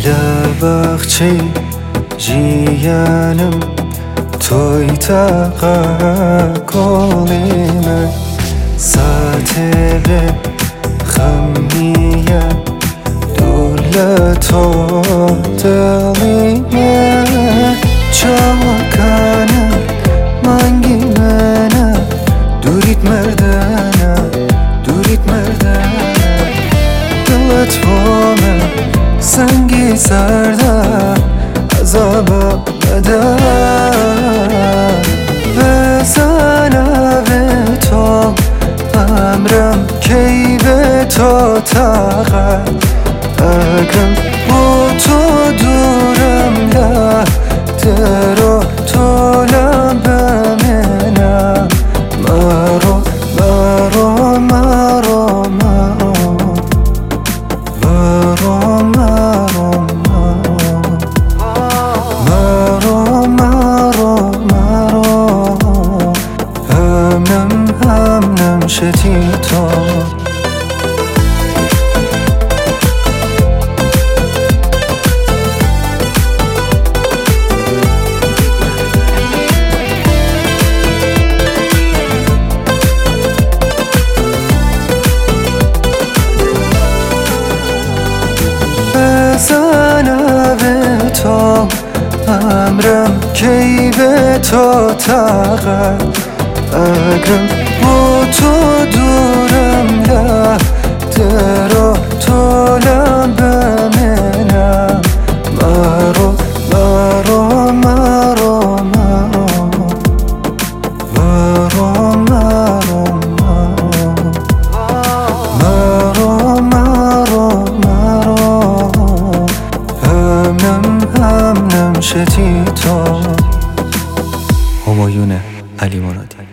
لبخچه جیانم توی تقاقلیمه ساتقه خمیه دولتو دلیمه چاکانه منگی منه دوریت مردانه دلت وامه سنگی سرده عذابه بده بزنه به تو امرم کی به تو تقه اگرم با تو دورم لحظه تو لبمنه مرو همنم شدی تو بزنه به تو امرم کی به تو تقه اگرم با تو دورم لحظه تو لبمنم مرو همنم شدی تو. همایون علی مرادی.